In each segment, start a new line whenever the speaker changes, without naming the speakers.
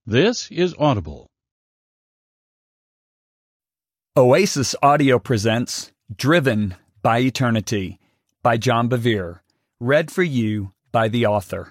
This is Audible.
Oasis Audio presents Driven by Eternity by John Bevere, read for you by the author.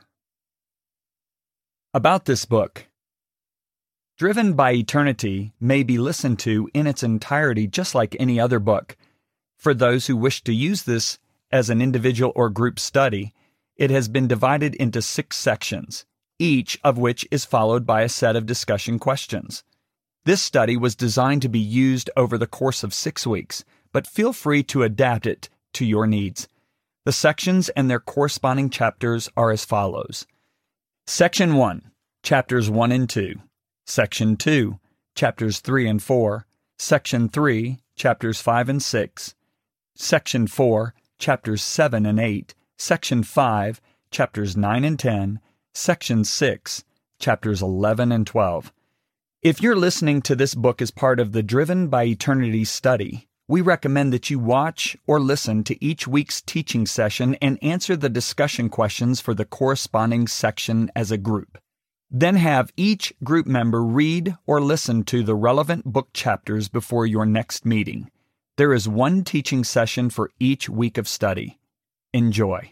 About this book. Driven by Eternity may be listened to in its entirety just like any other book. For those who wish to use this as an individual or group study, it has been divided into 6 sections, each of which is followed by a set of discussion questions. This study was designed to be used over the course of 6 weeks, but feel free to adapt it to your needs. The sections and their corresponding chapters are as follows. Section 1, Chapters 1 and 2. Section 2, Chapters 3 and 4. Section 3, Chapters 5 and 6. Section 4, Chapters 7 and 8. Section 5, Chapters 9 and 10. Section 6, Chapters 11 and 12. If you're listening to this book as part of the Driven by Eternity study, we recommend that you watch or listen to each week's teaching session and answer the discussion questions for the corresponding section as a group. Then have each group member read or listen to the relevant book chapters before your next meeting. There is one teaching session for each week of study. Enjoy.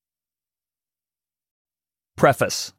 Preface.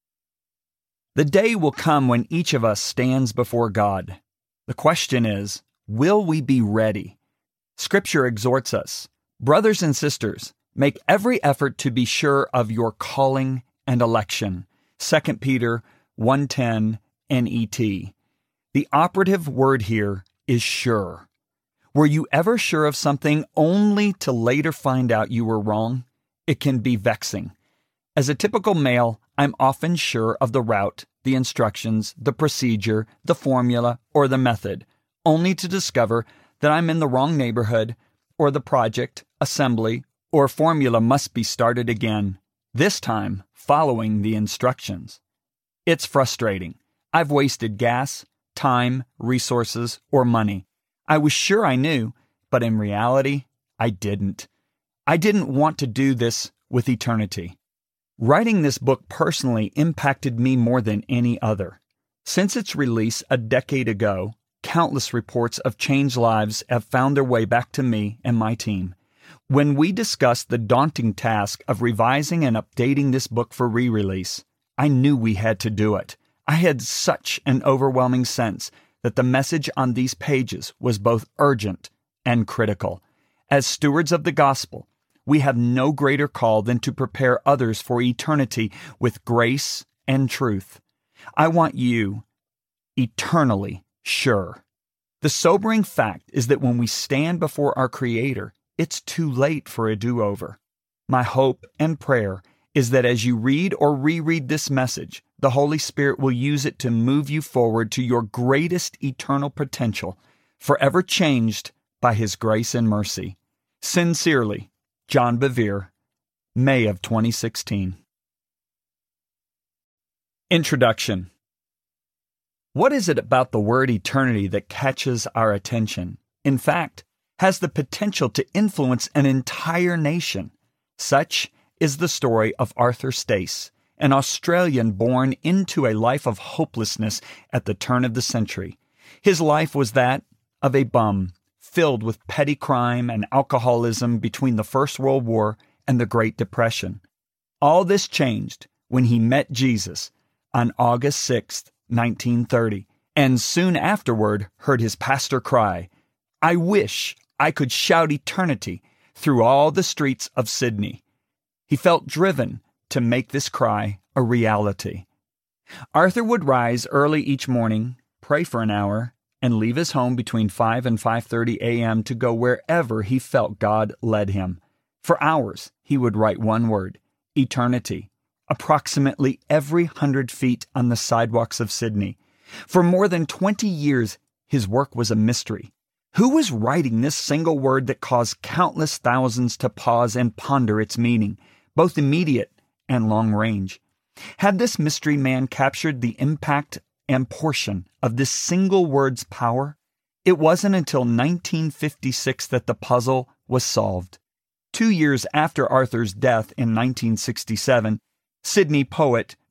The day will come when each of us stands before God. The question is, will we be ready? Scripture exhorts us, brothers and sisters, make every effort to be sure of your calling and election. 2 Peter 1:10 NET. The operative word here is sure. Were you ever sure of something only to later find out you were wrong? It can be vexing. As a typical male, I'm often sure of the route, the instructions, the procedure, the formula, or the method, only to discover that I'm in the wrong neighborhood, or the project, assembly, or formula must be started again, this time following the instructions. It's frustrating. I've wasted gas, time, resources, or money. I was sure I knew, but in reality, I didn't. I didn't want to do this with eternity. Writing this book personally impacted me more than any other. Since its release a decade ago, countless reports of changed lives have found their way back to me and my team. When we discussed the daunting task of revising and updating this book for re-release, I knew we had to do it. I had such an overwhelming sense that the message on these pages was both urgent and critical. As stewards of the gospel, we have no greater call than to prepare others for eternity with grace and truth. I want you eternally sure. The sobering fact is that when we stand before our Creator, it's too late for a do-over. My hope and prayer is that as you read or reread this message, the Holy Spirit will use it to move you forward to your greatest eternal potential, forever changed by His grace and mercy. Sincerely, John Bevere, May of 2016. Introduction. What is it about the word eternity that catches our attention? In fact, has the potential to influence an entire nation. Such is the story of Arthur Stace, an Australian born into a life of hopelessness at the turn of the century. His life was that of a bum, filled with petty crime and alcoholism between the First World War and the Great Depression. All this changed when he met Jesus on August 6, 1930, and soon afterward heard his pastor cry, "I wish I could shout eternity through all the streets of Sydney." He felt driven to make this cry a reality. Arthur would rise early each morning, pray for an hour, and leave his home between 5 and 5:30 a.m. to go wherever he felt God led him. For hours, he would write one word, eternity, approximately every 100 feet on the sidewalks of Sydney. For more than 20 years, his work was a mystery. Who was writing this single word that caused countless thousands to pause and ponder its meaning, both immediate and long range? Had this mystery man captured the impact and portion of this single word's power? It wasn't until 1956 that the puzzle was solved. 2 years after Arthur's death in 1967, Sydney poet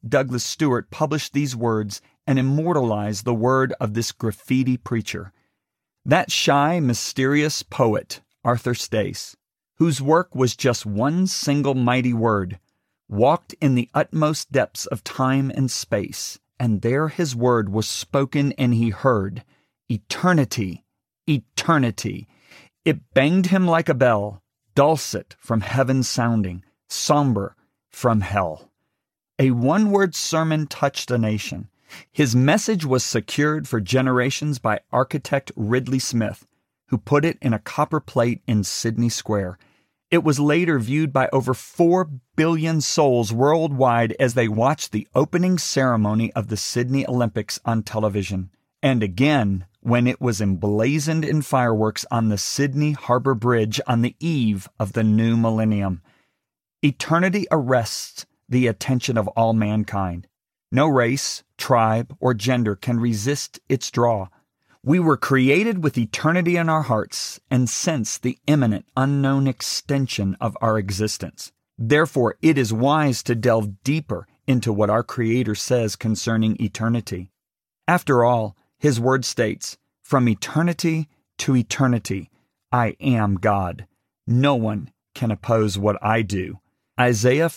Douglas Stewart published these words and immortalized the word of this graffiti preacher. That shy, mysterious poet, Arthur Stace, whose work was just one single mighty word, walked in the utmost depths of time and space, and there his word was spoken and he heard, eternity, eternity. It banged him like a bell, dulcet from heaven sounding, somber from hell. A one-word sermon touched a nation. His message was secured for generations by architect Ridley Smith, who put it in a copper plate in Sydney Square. It was later viewed by over 4 billion souls worldwide as they watched the opening ceremony of the Sydney Olympics on television, and again when it was emblazoned in fireworks on the Sydney Harbour Bridge on the eve of the new millennium. Eternity arrests the attention of all mankind. No race, tribe, or gender can resist its draw. We were created with eternity in our hearts and sense the imminent, unknown extension of our existence. Therefore, it is wise to delve deeper into what our Creator says concerning eternity. After all, His Word states, "From eternity to eternity, I am God. No one can oppose what I do." Isaiah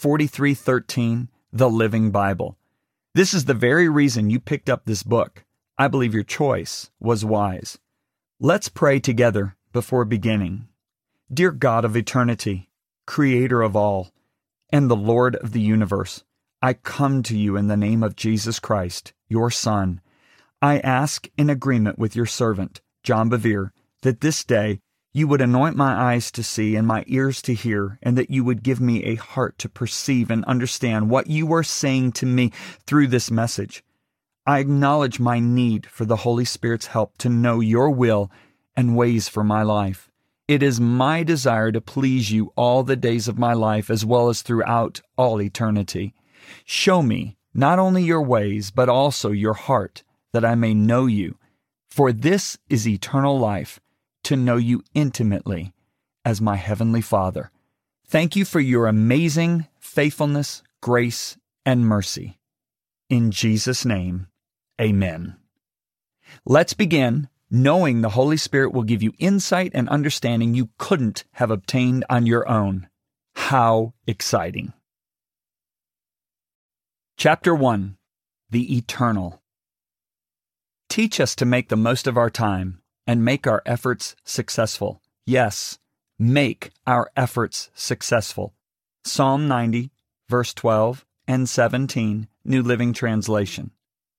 43:13, the Living Bible. This is the very reason you picked up this book. I believe your choice was wise. Let's pray together before beginning. Dear God of eternity, Creator of all, and the Lord of the universe, I come to you in the name of Jesus Christ, your Son. I ask in agreement with your servant, John Bevere, that this day you would anoint my eyes to see and my ears to hear, and that you would give me a heart to perceive and understand what you are saying to me through this message. I acknowledge my need for the Holy Spirit's help to know your will and ways for my life. It is my desire to please you all the days of my life as well as throughout all eternity. Show me not only your ways, but also your heart, that I may know you. For this is eternal life, to know you intimately as my Heavenly Father. Thank you for your amazing faithfulness, grace, and mercy. In Jesus' name, amen. Let's begin knowing the Holy Spirit will give you insight and understanding you couldn't have obtained on your own. How exciting! Chapter 1. The Eternal. Teach us to make the most of our time and make our efforts successful. Yes, make our efforts successful. Psalm 90, verse 12 and 17, New Living Translation.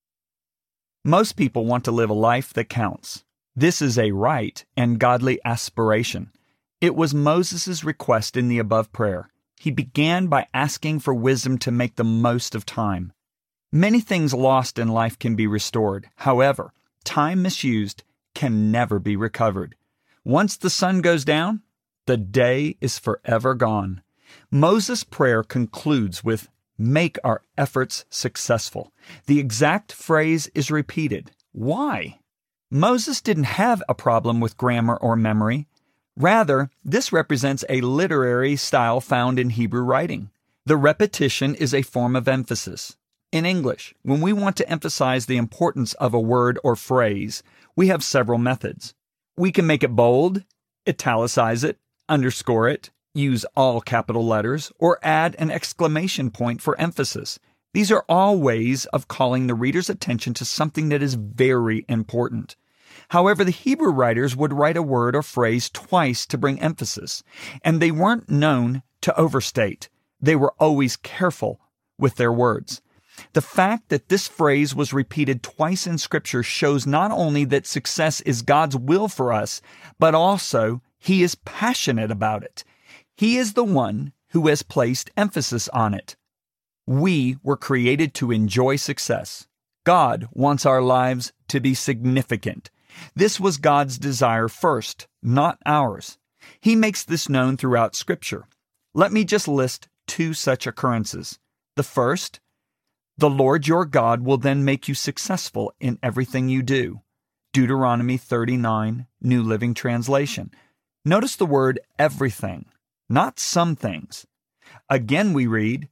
Most people want to live a life that counts. This is a right and godly aspiration. It was Moses' request in the above prayer. He began by asking for wisdom to make the most of time. Many things lost in life can be restored. However, time misused can never be recovered. Once the sun goes down, the day is forever gone. Moses' prayer concludes with, "Make our efforts successful." The exact phrase is repeated. Why? Moses didn't have a problem with grammar or memory. Rather, this represents a literary style found in Hebrew writing. The repetition is a form of emphasis. In English, when we want to emphasize the importance of a word or phrase, we have several methods. We can make it bold, italicize it, underscore it, use all capital letters, or add an exclamation point for emphasis. These are all ways of calling the reader's attention to something that is very important. However, the Hebrew writers would write a word or phrase twice to bring emphasis, and they weren't known to overstate. They were always careful with their words. The fact that this phrase was repeated twice in Scripture shows not only that success is God's will for us, but also He is passionate about it. He is the one who has placed emphasis on it. We were created to enjoy success. God wants our lives to be significant. This was God's desire first, not ours. He makes this known throughout Scripture. Let me just list 2 such occurrences. The first, the Lord your God will then make you successful in everything you do. Deuteronomy 39, New Living Translation. Notice the word everything, not some things. Again we read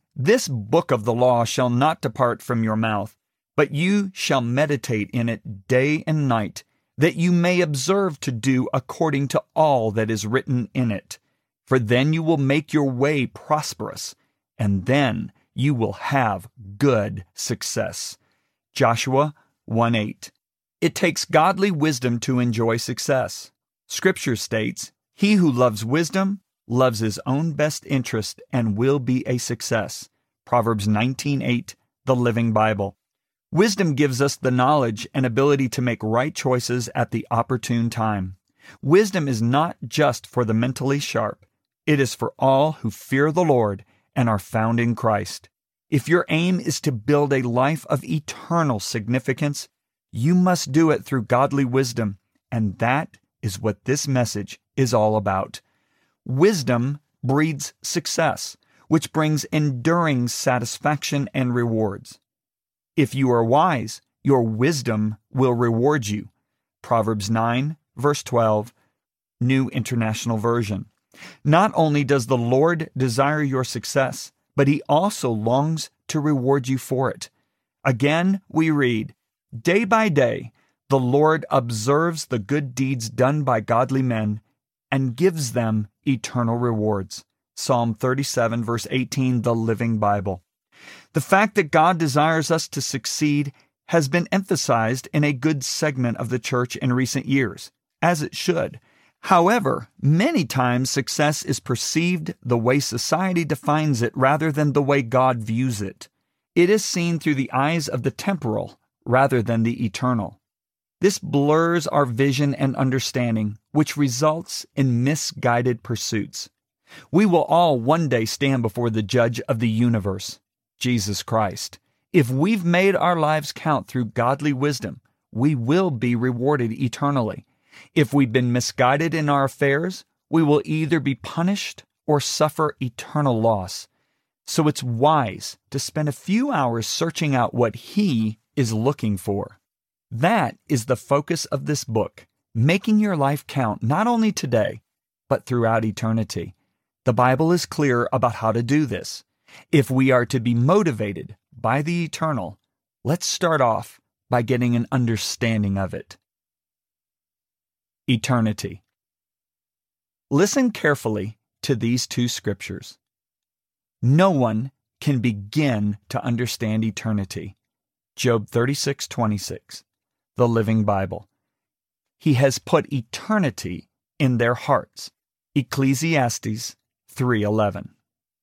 This book of the law shall not depart from your mouth, but you shall meditate in it day and night, that you may observe to do according to all that is written in it. For then you will make your way prosperous, and then you will have good success. Joshua 1:8. It takes godly wisdom to enjoy success. Scripture states, "He who loves wisdom loves his own best interest and will be a success." Proverbs 19:8, the Living Bible. Wisdom gives us the knowledge and ability to make right choices at the opportune time. Wisdom is not just for the mentally sharp. It is for all who fear the Lord and are found in Christ. If your aim is to build a life of eternal significance, you must do it through godly wisdom, and that is what this message is all about. Wisdom breeds success, which brings enduring satisfaction and rewards. If you are wise, your wisdom will reward you. Proverbs 9, verse 12, New International Version. Not only does the Lord desire your success, but He also longs to reward you for it. Again, we read, "Day by day, the Lord observes the good deeds done by godly men and gives them eternal rewards." Psalm 37, verse 18, the Living Bible. The fact that God desires us to succeed has been emphasized in a good segment of the church in recent years, as it should. However, many times success is perceived the way society defines it rather than the way God views it. It is seen through the eyes of the temporal rather than the eternal. This blurs our vision and understanding, which results in misguided pursuits. We will all one day stand before the Judge of the universe, Jesus Christ. If we've made our lives count through godly wisdom, we will be rewarded eternally. If we've been misguided in our affairs, we will either be punished or suffer eternal loss. So it's wise to spend a few hours searching out what He is looking for. That is the focus of this book, making your life count not only today, but throughout eternity. The Bible is clear about how to do this. If we are to be motivated by the eternal, let's start off by getting an understanding of it. Eternity. Listen carefully to these two scriptures. No one can begin to understand eternity. Job 36:26, the Living Bible. He has put eternity in their hearts. Ecclesiastes 3:11.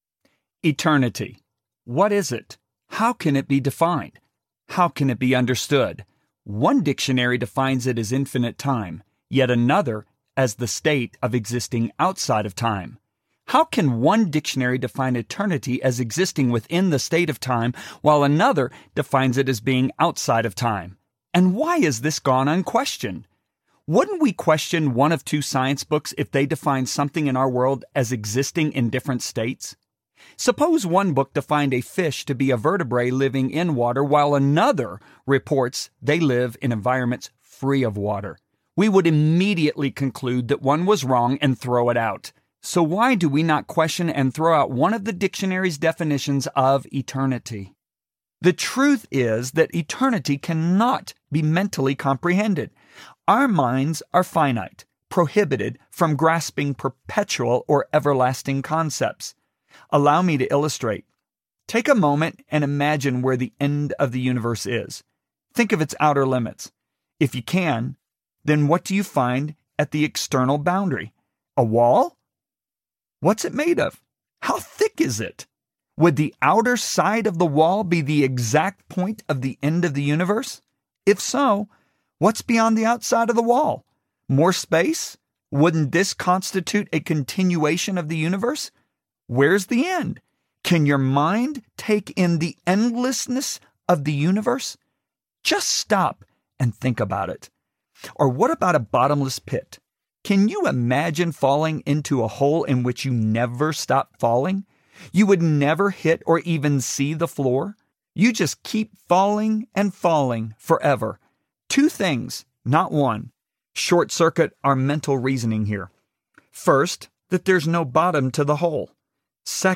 Eternity. What is it? How can it be defined? How can it be understood? One dictionary defines it as infinite time, yet another as the state of existing outside of time. How can one dictionary define eternity as existing within the state of time, while another defines it as being outside of time? And why is this gone unquestioned? Wouldn't we question one of two science books if they defined something in our world as existing in different states? Suppose one book defined a fish to be a vertebrate living in water, while another reports they live in environments free of water. We would immediately conclude that one was wrong and throw it out. So why do we not question and throw out one of the dictionary's definitions of eternity? The truth is that eternity cannot be mentally comprehended. Our minds are finite, prohibited from grasping perpetual or everlasting concepts. Allow me to illustrate. Take a moment and imagine where the end of the universe is. Think of its outer limits. If you can, then what do you find at the external boundary? A wall? What's it made of? How thick is it? Would the outer side of the wall be the exact point of the end of the universe? If so, what's beyond the outside of the wall? More space? Wouldn't this constitute a continuation of the universe? Where's the end? Can your mind take in the endlessness of the universe? Just stop and think about it. Or what about a bottomless pit? Can you imagine falling into a hole in which you never stop falling? You would never hit or even see the floor. You just keep falling and falling forever. Two things, not one, short circuit our mental reasoning here. First, that there's no bottom to the hole. Second,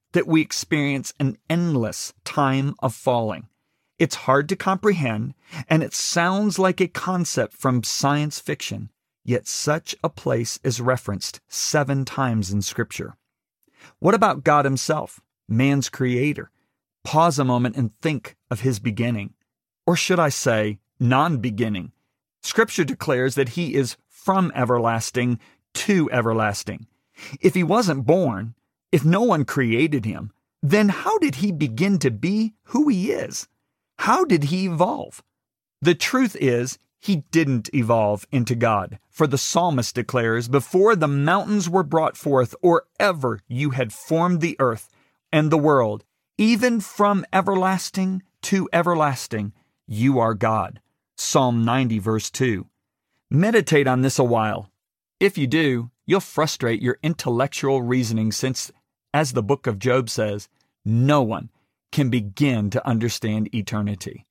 that we experience an endless time of falling. It's hard to comprehend, and it sounds like a concept from science fiction, yet such a place is referenced 7 times in Scripture. What about God Himself, man's creator? Pause a moment and think of His beginning. Or should I say, non-beginning? Scripture declares that He is from everlasting to everlasting. If He wasn't born, if no one created Him, then how did He begin to be who He is? How did He evolve? The truth is, He didn't evolve into God, for the psalmist declares, "Before the mountains were brought forth, or ever you had formed the earth and the world, even from everlasting to everlasting, you are God." Psalm 90, verse 2. Meditate on this a while. If you do, you'll frustrate your intellectual reasoning since, as the book of Job says, no one can begin to understand eternity.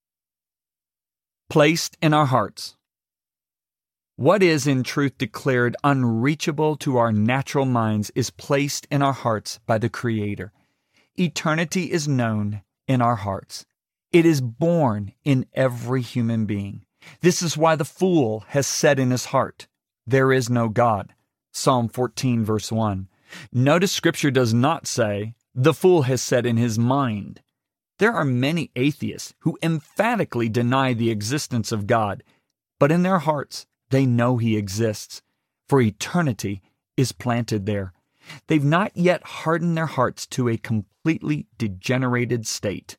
Placed in our hearts. What is in truth declared unreachable to our natural minds is placed in our hearts by the Creator. Eternity is known in our hearts. It is born in every human being. This is why the fool has said in his heart, "There is no God." Psalm 14, verse 1. Notice Scripture does not say, "The fool has said in his mind." There are many atheists who emphatically deny the existence of God, but in their hearts, they know He exists, for eternity is planted there. They've not yet hardened their hearts to a completely degenerated state.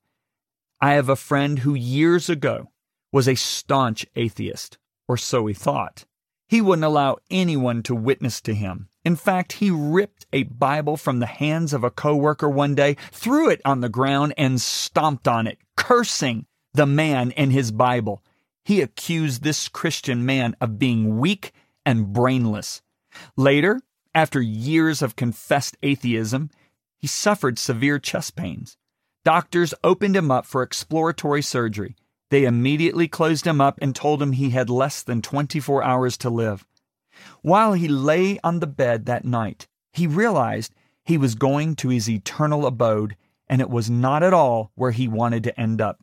I have a friend who years ago was a staunch atheist, or so he thought. He wouldn't allow anyone to witness to him. In fact, he ripped a Bible from the hands of a coworker one day, threw it on the ground, and stomped on it, cursing the man and his Bible. He accused this Christian man of being weak and brainless. Later, after years of confessed atheism, he suffered severe chest pains. Doctors opened him up for exploratory surgery. They immediately closed him up and told him he had less than 24 hours to live. While he lay on the bed that night, he realized he was going to his eternal abode, and it was not at all where he wanted to end up.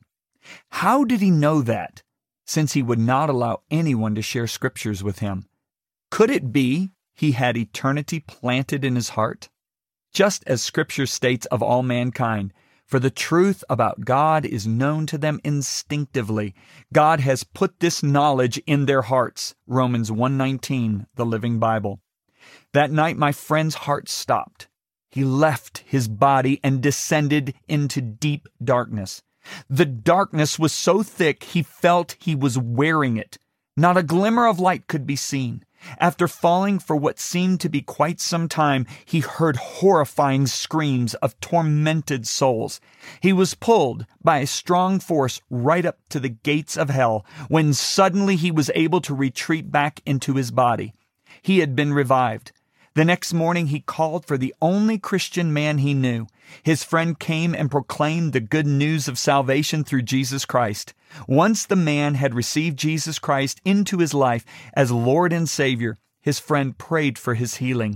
How did he know that, since he would not allow anyone to share Scriptures with him? Could it be he had eternity planted in his heart? Just as Scripture states of all mankind, for the truth about God is known to them instinctively. God has put this knowledge in their hearts. Romans 1:19, the Living Bible. That night my friend's heart stopped. He left his body and descended into deep darkness. The darkness was so thick he felt he was wearing it. Not a glimmer of light could be seen. After falling for what seemed to be quite some time, he heard horrifying screams of tormented souls. He was pulled by a strong force right up to the gates of hell, when suddenly he was able to retreat back into his body. He had been revived. The next morning he called for the only Christian man he knew. His friend came and proclaimed the good news of salvation through Jesus Christ. Once the man had received Jesus Christ into his life as Lord and Savior, his friend prayed for his healing.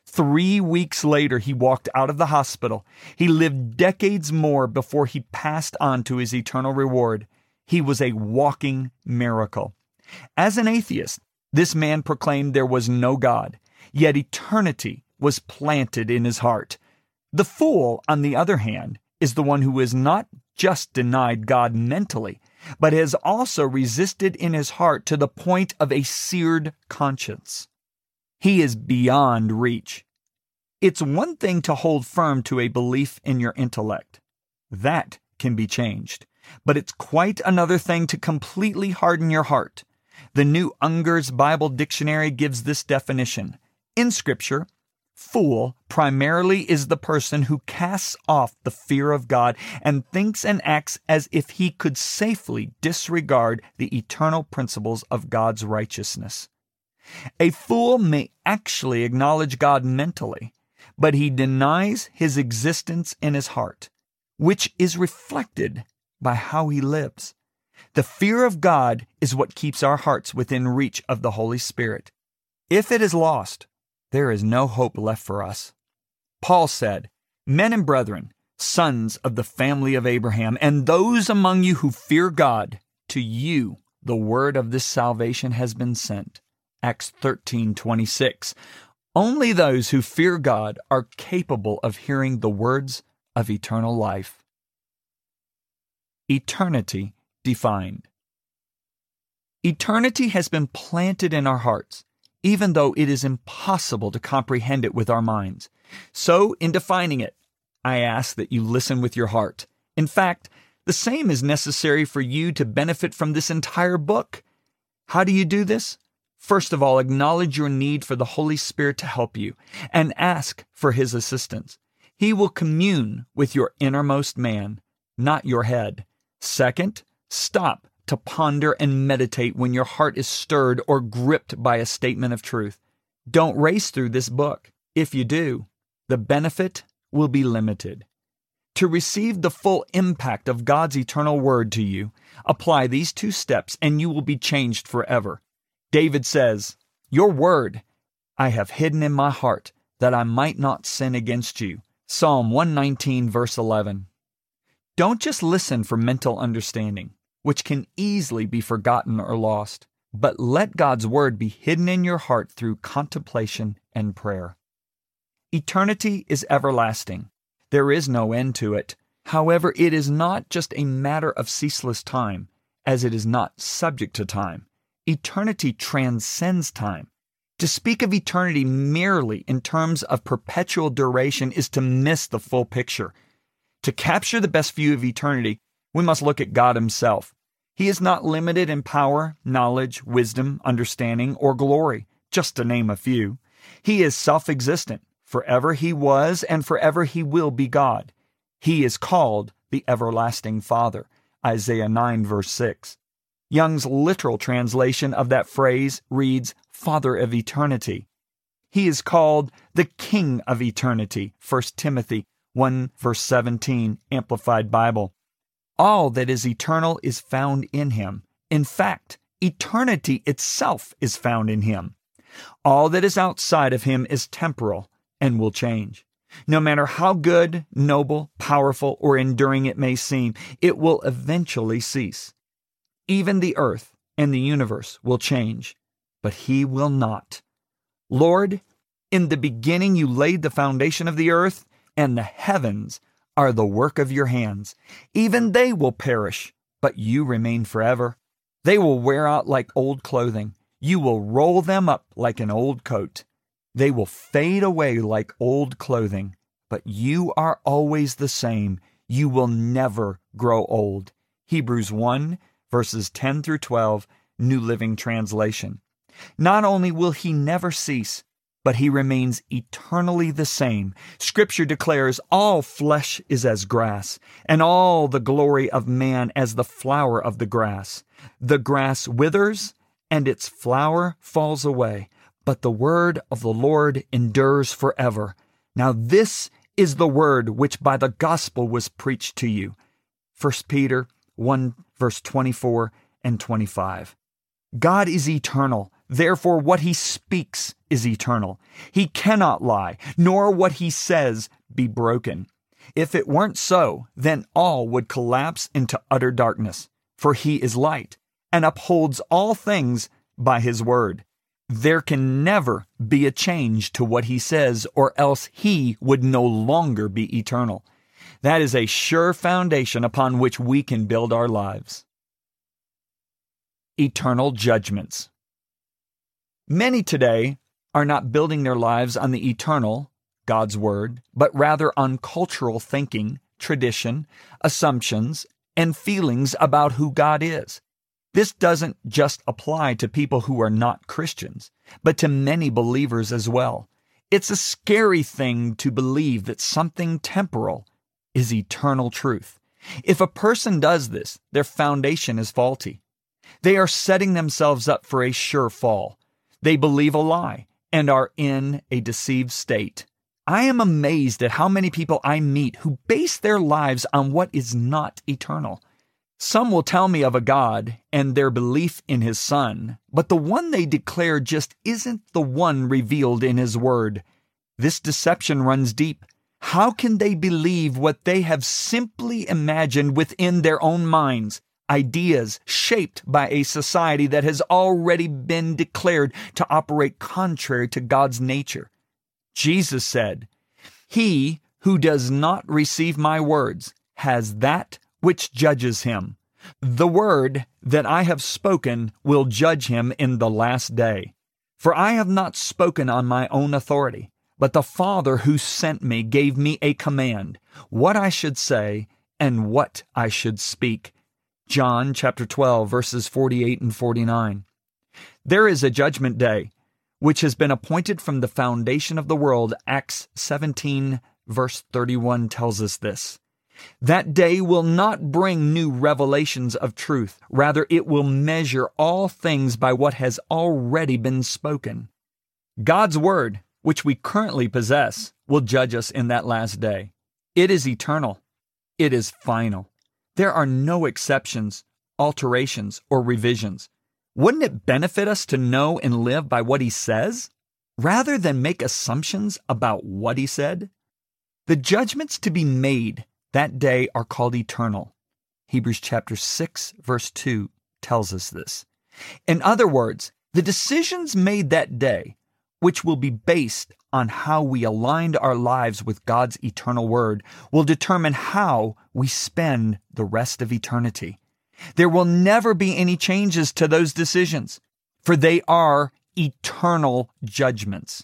3 weeks later, he walked out of the hospital. He lived decades more before he passed on to his eternal reward. He was a walking miracle. As an atheist, this man proclaimed there was no God, yet eternity was planted in his heart. The fool, on the other hand, is the one who has not just denied God mentally, but has also resisted in his heart to the point of a seared conscience. He is beyond reach. It's one thing to hold firm to a belief in your intellect. That can be changed. But it's quite another thing to completely harden your heart. The New Unger's Bible Dictionary gives this definition. In Scripture, fool primarily is the person who casts off the fear of God and thinks and acts as if he could safely disregard the eternal principles of God's righteousness. A fool may actually acknowledge God mentally, but he denies His existence in his heart, which is reflected by how he lives. The fear of God is what keeps our hearts within reach of the Holy Spirit. If it is lost, there is no hope left for us. Paul said, Men and brethren, sons of the family of Abraham, and those among you who fear God, to you the word of this salvation has been sent. Acts 13:26. Only those who fear God are capable of hearing the words of eternal life. Eternity defined. Eternity has been planted in our hearts, even though it is impossible to comprehend it with our minds. So, in defining it, I ask that you listen with your heart. In fact, the same is necessary for you to benefit from this entire book. How do you do this? First of all, acknowledge your need for the Holy Spirit to help you and ask for His assistance. He will commune with your innermost man, not your head. Second, stop to ponder and meditate when your heart is stirred or gripped by a statement of truth. Don't race through this book. If you do, the benefit will be limited. To receive the full impact of God's eternal word to you, apply these 2 steps and you will be changed forever. David says, "Your word I have hidden in my heart, that I might not sin against you." Psalm 119, verse 11. Don't just listen for mental understanding, which can easily be forgotten or lost, but let God's word be hidden in your heart through contemplation and prayer. Eternity is everlasting. There is no end to it. However, it is not just a matter of ceaseless time, as it is not subject to time. Eternity transcends time. To speak of eternity merely in terms of perpetual duration is to miss the full picture. To capture the best view of eternity, we must look at God Himself. He is not limited in power, knowledge, wisdom, understanding, or glory, just to name a few. He is self-existent. Forever He was and forever He will be God. He is called the Everlasting Father. Isaiah 9, verse 6. Young's literal translation of that phrase reads, Father of Eternity. He is called the King of Eternity. 1 Timothy 1, verse 17, Amplified Bible. All that is eternal is found in Him. In fact, eternity itself is found in Him. All that is outside of Him is temporal and will change. No matter how good, noble, powerful, or enduring it may seem, it will eventually cease. Even the earth and the universe will change, but He will not. Lord, in the beginning You laid the foundation of the earth, and the heavens are the work of Your hands. Even they will perish, but You remain forever. They will wear out like old clothing. You will roll them up like an old coat. They will fade away like old clothing, but You are always the same. You will never grow old. Hebrews 1, verses 10 through 12, New Living Translation. Not only will He never cease, but He remains eternally the same. Scripture declares all flesh is as grass, and all the glory of man as the flower of the grass. The grass withers, and its flower falls away, but the word of the Lord endures forever. Now this is the word which by the gospel was preached to you. 1 Peter 1, verse 24 and 25. God is eternal. Therefore, what He speaks is eternal. He cannot lie, nor what He says be broken. If it weren't so, then all would collapse into utter darkness. For He is light and upholds all things by His word. There can never be a change to what He says, or else He would no longer be eternal. That is a sure foundation upon which we can build our lives. Eternal judgments. Many today are not building their lives on the eternal, God's Word, but rather on cultural thinking, tradition, assumptions, and feelings about who God is. This doesn't just apply to people who are not Christians, but to many believers as well. It's a scary thing to believe that something temporal is eternal truth. If a person does this, their foundation is faulty. They are setting themselves up for a sure fall. They believe a lie and are in a deceived state. I am amazed at how many people I meet who base their lives on what is not eternal. Some will tell me of a God and their belief in His Son, but the one they declare just isn't the one revealed in His Word. This deception runs deep. How can they believe what they have simply imagined within their own minds? Ideas shaped by a society that has already been declared to operate contrary to God's nature. Jesus said, "He who does not receive my words has that which judges him. The word that I have spoken will judge him in the last day. For I have not spoken on my own authority, but the Father who sent me gave me a command, what I should say and what I should speak." John chapter 12, verses 48 and 49. There is a judgment day, which has been appointed from the foundation of the world. Acts 17, verse 31 tells us this. That day will not bring new revelations of truth. Rather, it will measure all things by what has already been spoken. God's Word, which we currently possess, will judge us in that last day. It is eternal. It is final. There are no exceptions, alterations, or revisions. Wouldn't it benefit us to know and live by what He says, rather than make assumptions about what He said? The judgments to be made that day are called eternal. Hebrews chapter 6, verse 2 tells us this. In other words, the decisions made that day, which will be based on how we aligned our lives with God's eternal word, will determine how we spend the rest of eternity. There will never be any changes to those decisions, for they are eternal judgments.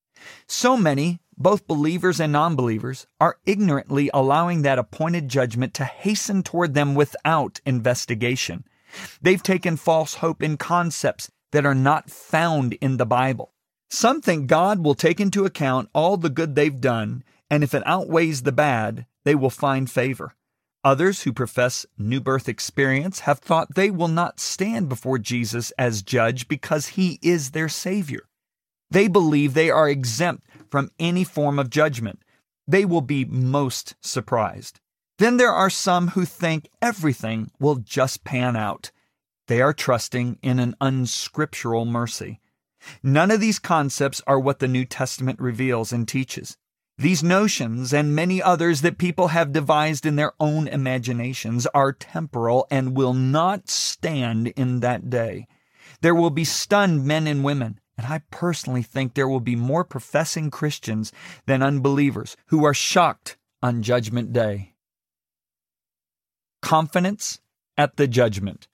So many, both believers and non-believers, are ignorantly allowing that appointed judgment to hasten toward them without investigation. They've taken false hope in concepts that are not found in the Bible. Some think God will take into account all the good they've done, and if it outweighs the bad, they will find favor. Others who profess new birth experience have thought they will not stand before Jesus as judge because He is their Savior. They believe they are exempt from any form of judgment. They will be most surprised. Then there are some who think everything will just pan out. They are trusting in an unscriptural mercy. None of these concepts are what the New Testament reveals and teaches. These notions and many others that people have devised in their own imaginations are temporal and will not stand in that day. There will be stunned men and women, and I personally think there will be more professing Christians than unbelievers who are shocked on Judgment Day. Confidence at the judgment.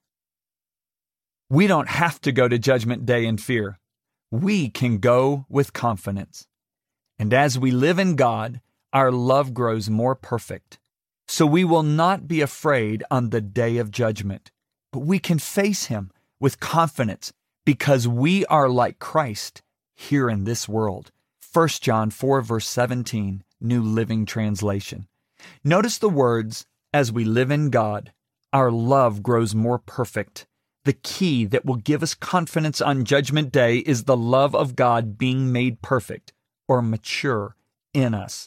We don't have to go to Judgment Day in fear. We can go with confidence. And as we live in God, our love grows more perfect. So we will not be afraid on the day of judgment, but we can face Him with confidence because we are like Christ here in this world. 1 John 4, verse 17, New Living Translation. Notice the words, as we live in God, our love grows more perfect. The key that will give us confidence on Judgment Day is the love of God being made perfect or mature in us.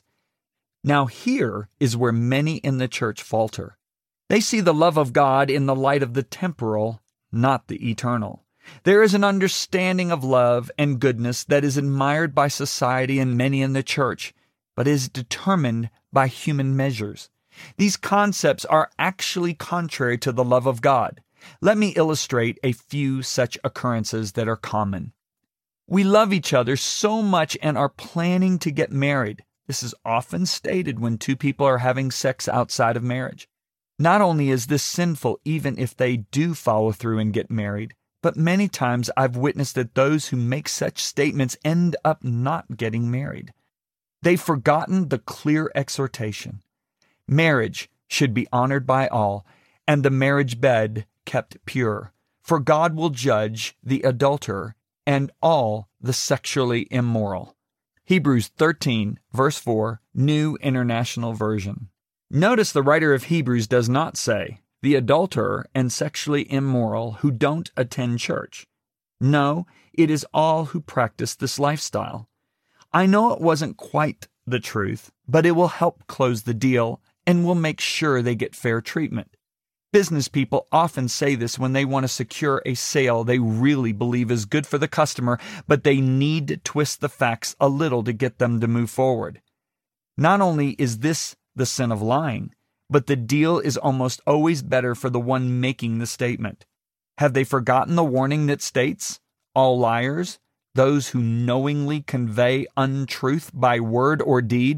Now here is where many in the church falter. They see the love of God in the light of the temporal, not the eternal. There is an understanding of love and goodness that is admired by society and many in the church, but is determined by human measures. These concepts are actually contrary to the love of God. Let me illustrate a few such occurrences that are common. We love each other so much and are planning to get married. This is often stated when two people are having sex outside of marriage. Not only is this sinful even if they do follow through and get married, but many times I've witnessed that those who make such statements end up not getting married. They've forgotten the clear exhortation. Marriage should be honored by all, and the marriage bed kept pure, for God will judge the adulterer and all the sexually immoral. Hebrews 13, verse 4, New International Version. Notice the writer of Hebrews does not say, the adulterer and sexually immoral who don't attend church. No, it is all who practice this lifestyle. I know it wasn't quite the truth, but it will help close the deal and will make sure they get fair treatment. Business people often say this when they want to secure a sale they really believe is good for the customer, but they need to twist the facts a little to get them to move forward. Not only is this the sin of lying, but the deal is almost always better for the one making the statement. Have they forgotten the warning that states, all liars, those who knowingly convey untruth by word or deed,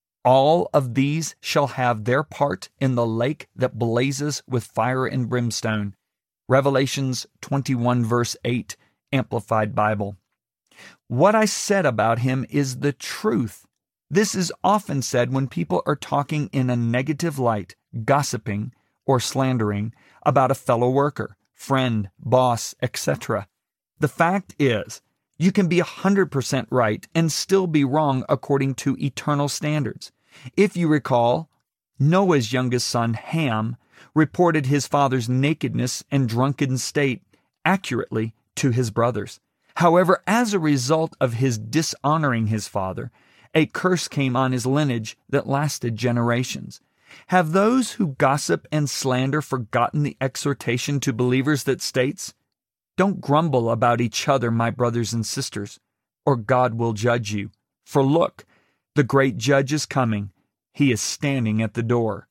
all of these shall have their part in the lake that blazes with fire and brimstone. Revelations 21 verse 8, Amplified Bible. What I said about him is the truth. This is often said when people are talking in a negative light, gossiping or slandering about a fellow worker, friend, boss, etc. The fact is, you can be 100% right and still be wrong according to eternal standards. If you recall, Noah's youngest son, Ham, reported his father's nakedness and drunken state accurately to his brothers. However, as a result of his dishonoring his father, a curse came on his lineage that lasted generations. Have those who gossip and slander forgotten the exhortation to believers that states, "Don't grumble about each other, my brothers and sisters, or God will judge you. For look, the great judge is coming. He is standing at the door."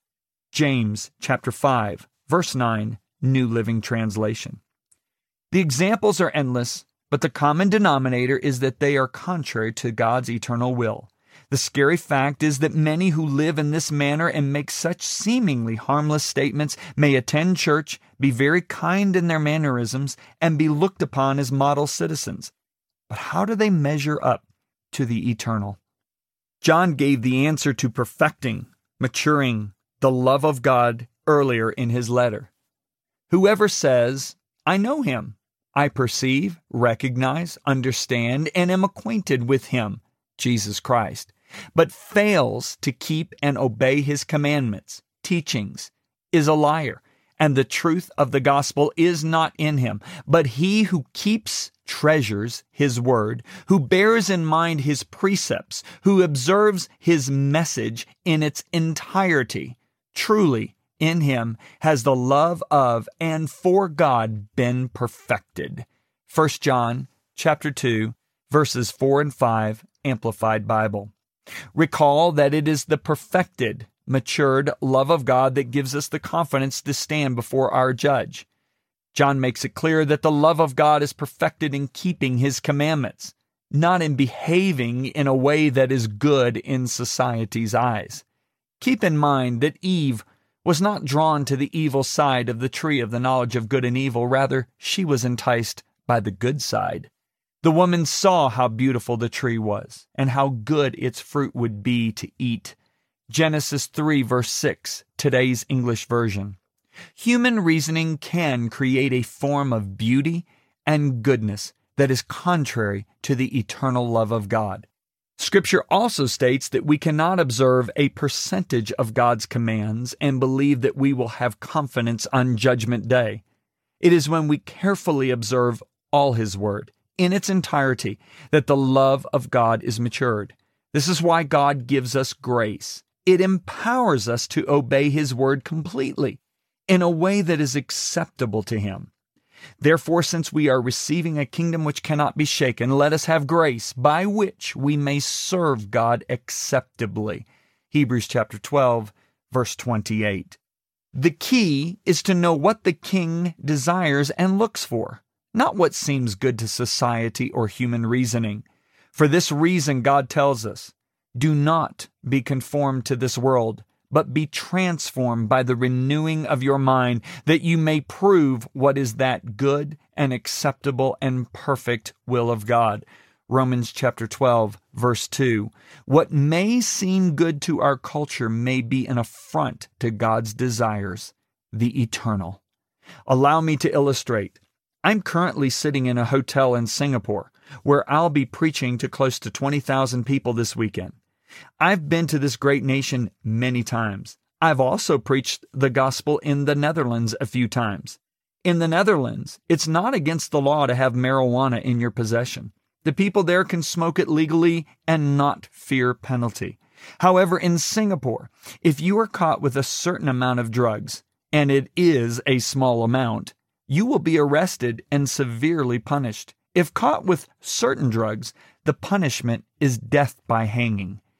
James chapter 5, verse 9, New Living Translation. The examples are endless, but the common denominator is that they are contrary to God's eternal will. The scary fact is that many who live in this manner and make such seemingly harmless statements may attend church, be very kind in their mannerisms, and be looked upon as model citizens. But how do they measure up to the eternal? John gave the answer to perfecting, maturing, the love of God earlier in his letter. Whoever says, "I know him, I perceive, recognize, understand, and am acquainted with him," Jesus Christ, but fails to keep and obey his commandments, teachings, is a liar, and the truth of the gospel is not in him. But he who keeps, treasures his word, who bears in mind his precepts, who observes his message in its entirety, truly in him has the love of and for God been perfected. 1 John chapter 2, verses 4 and 5, Amplified Bible. Recall that it is the perfected, matured love of God that gives us the confidence to stand before our judge. John makes it clear that the love of God is perfected in keeping his commandments, not in behaving in a way that is good in society's eyes. Keep in mind that Eve was not drawn to the evil side of the tree of the knowledge of good and evil. Rather, she was enticed by the good side. The woman saw how beautiful the tree was and how good its fruit would be to eat. Genesis 3, verse 6, today's English version. Human reasoning can create a form of beauty and goodness that is contrary to the eternal love of God. Scripture also states that we cannot observe a percentage of God's commands and believe that we will have confidence on Judgment Day. It is when we carefully observe all His Word in its entirety that the love of God is matured. This is why God gives us grace. It empowers us to obey His Word completely in a way that is acceptable to Him. Therefore, since we are receiving a kingdom which cannot be shaken, let us have grace by which we may serve God acceptably. Hebrews chapter 12, verse 28. The key is to know what the King desires and looks for, not what seems good to society or human reasoning. For this reason, God tells us, "Do not be conformed to this world, but be transformed by the renewing of your mind, that you may prove what is that good and acceptable and perfect will of God." Romans chapter 12, verse 2. What may seem good to our culture may be an affront to God's desires, the eternal. Allow me to illustrate. I'm currently sitting in a hotel in Singapore, where I'll be preaching to close to 20,000 people this weekend. I've been to this great nation many times. I've also preached the gospel in the Netherlands a few times. In the Netherlands, it's not against the law to have marijuana in your possession. The people there can smoke it legally and not fear penalty. However, in Singapore, if you are caught with a certain amount of drugs, and it is a small amount, you will be arrested and severely punished. If caught with certain drugs, the punishment is death by hanging.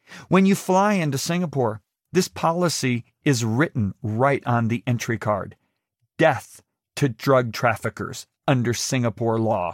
When you fly into Singapore, this policy is written right on the entry card. Death to drug traffickers under Singapore law.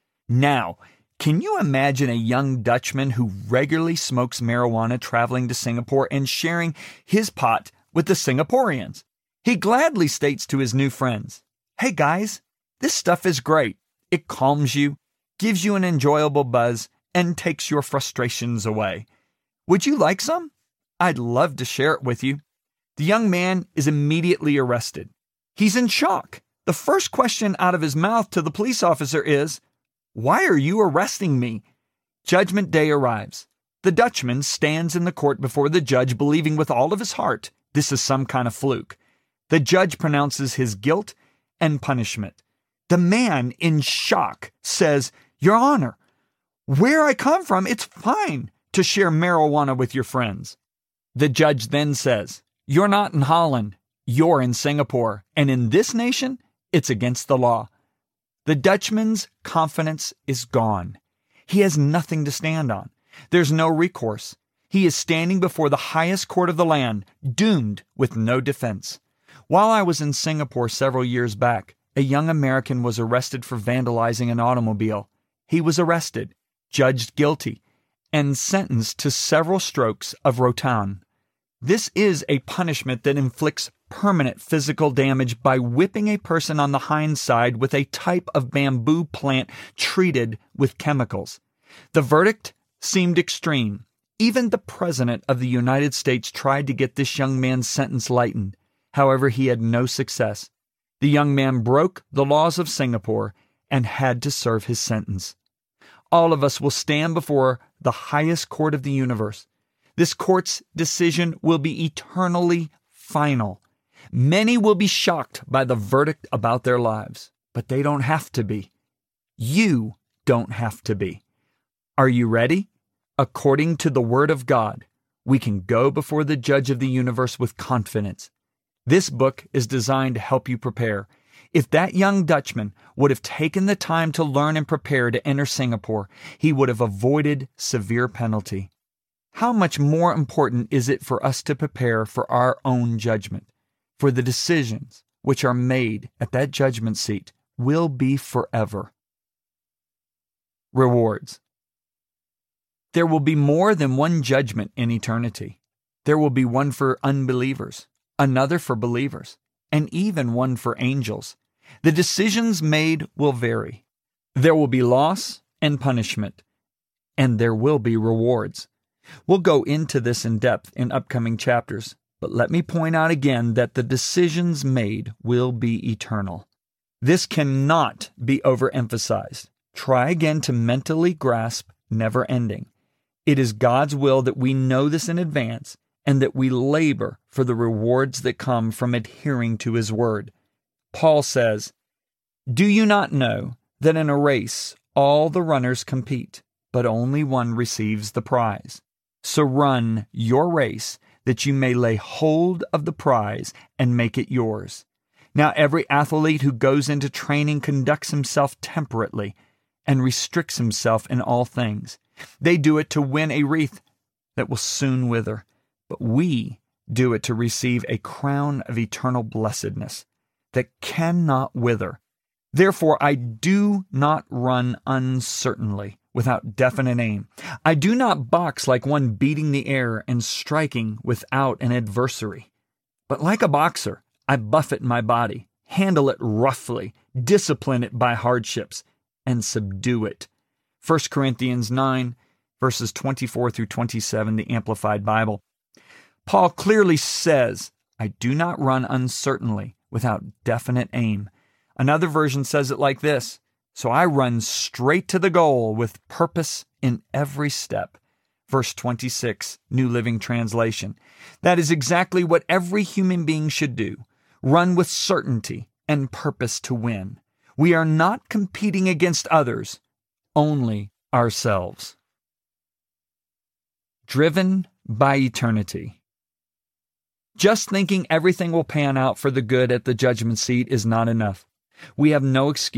Now, can you imagine a young Dutchman who regularly smokes marijuana traveling to Singapore and sharing his pot with the Singaporeans? He gladly states to his new friends, "Hey guys, this stuff is great. It calms you, gives you an enjoyable buzz, and takes your frustrations away. Would you like some? I'd love to share it with you." The young man is immediately arrested. He's in shock. The first question out of his mouth to the police officer is, "Why are you arresting me?" Judgment Day arrives. The Dutchman stands in the court before the judge, believing with all of his heart this is some kind of fluke. The judge pronounces his guilt and punishment. The man, in shock, says, "Your Honor, where I come from, it's fine to share marijuana with your friends." The judge then says, "You're not in Holland, you're in Singapore, and in this nation, it's against the law." The Dutchman's confidence is gone. He has nothing to stand on. There's no recourse. He is standing before the highest court of the land, doomed with no defense. While I was in Singapore several years back, a young American was arrested for vandalizing an automobile. He was arrested, judged guilty, and sentenced to several strokes of Rotan. This is a punishment that inflicts permanent physical damage by whipping a person on the hind side with a type of bamboo plant treated with chemicals. The verdict seemed extreme. Even the President of the United States tried to get this young man's sentence lightened. However, he had no success. The young man broke the laws of Singapore and had to serve his sentence. All of us will stand before the highest court of the universe. This court's decision will be eternally final. Many will be shocked by the verdict about their lives, but they don't have to be. You don't have to be. Are you ready? According to the Word of God, we can go before the Judge of the universe with confidence. This book is designed to help you prepare. If that young Dutchman would have taken the time to learn and prepare to enter Singapore, he would have avoided severe penalty. How much more important is it for us to prepare for our own judgment? For the decisions which are made at that judgment seat will be forever. Rewards. There will be more than one judgment in eternity. There will be one for unbelievers, another for believers, and even one for angels. The decisions made will vary. There will be loss and punishment, and there will be rewards. We'll go into this in depth in upcoming chapters, but let me point out again that the decisions made will be eternal. This cannot be overemphasized. Try again to mentally grasp never ending. It is God's will that we know this in advance and that we labor for the rewards that come from adhering to His Word. Paul says, "Do you not know that in a race all the runners compete, but only one receives the prize? So run your race that you may lay hold of the prize and make it yours. Now every athlete who goes into training conducts himself temperately and restricts himself in all things. They do it to win a wreath that will soon wither, but we do it to receive a crown of eternal blessedness that cannot wither. Therefore I do not run uncertainly, without definite aim. I do not box like one beating the air and striking without an adversary. But like a boxer, I buffet my body, handle it roughly, discipline it by hardships, and subdue it." 1 Corinthians 9, verses 24 through 27, the Amplified Bible. Paul clearly says, I do not run uncertainly, without definite aim. Another version says it like this, so I run straight to the goal with purpose in every step. Verse 26, New Living Translation. That is exactly what every human being should do. Run with certainty and purpose to win. We are not competing against others, only ourselves. Driven by eternity. Just thinking everything will pan out for the good at the judgment seat is not enough. We have no excuse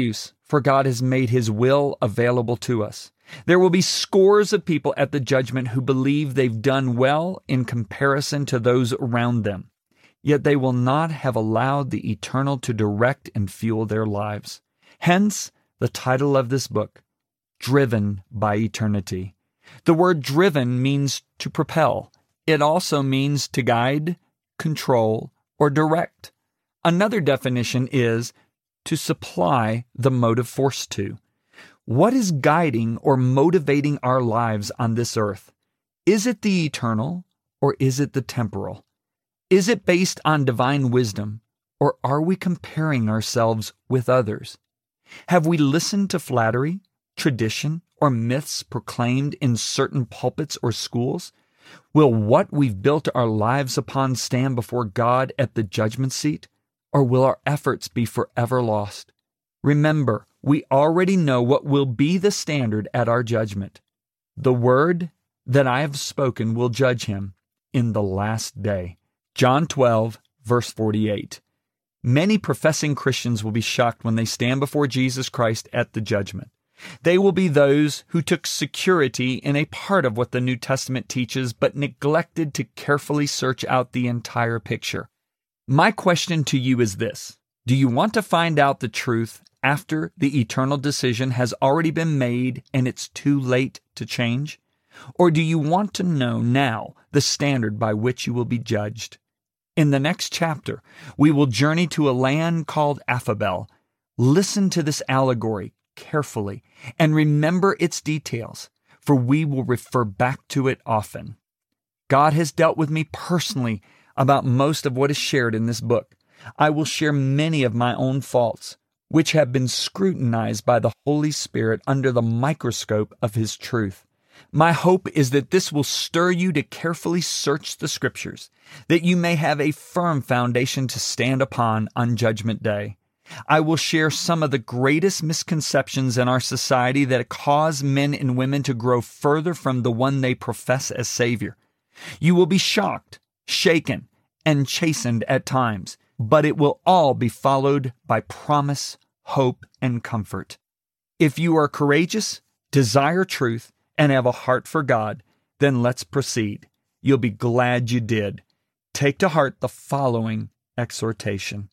for God has made His will available to us. There will be scores of people at the judgment who believe they've done well in comparison to those around them, yet they will not have allowed the eternal to direct and fuel their lives. Hence, the title of this book, Driven by Eternity. The word driven means to propel. It also means to guide, control, or direct. Another definition is to supply the motive force to. What is guiding or motivating our lives on this earth? Is it the eternal or is it the temporal? Is it based on divine wisdom or are we comparing ourselves with others? Have we listened to flattery, tradition, or myths proclaimed in certain pulpits or schools? Will what we've built our lives upon stand before God at the judgment seat, or will our efforts be forever lost? Remember, we already know what will be the standard at our judgment. The word that I have spoken will judge him in the last day. John 12, verse 48. Many professing Christians will be shocked when they stand before Jesus Christ at the judgment. They will be those who took security in a part of what the New Testament teaches, but neglected to carefully search out the entire picture. My question to you is this: do you want to find out the truth after the eternal decision has already been made and it's too late to change? Or do you want to know now the standard by which you will be judged? In the next chapter, we will journey to a land called Affabel. Listen to this allegory carefully and remember its details, for we will refer back to it often. God has dealt with me personally about most of what is shared in this book. I will share many of my own faults, which have been scrutinized by the Holy Spirit under the microscope of His truth. My hope is that this will stir you to carefully search the Scriptures, that you may have a firm foundation to stand upon on Judgment Day. I will share some of the greatest misconceptions in our society that cause men and women to grow further from the one they profess as Savior. You will be shocked, shaken, and chastened at times, but it will all be followed by promise, hope, and comfort. If you are courageous, desire truth, and have a heart for God, then let's proceed. You'll be glad you did. Take to heart the following exhortation.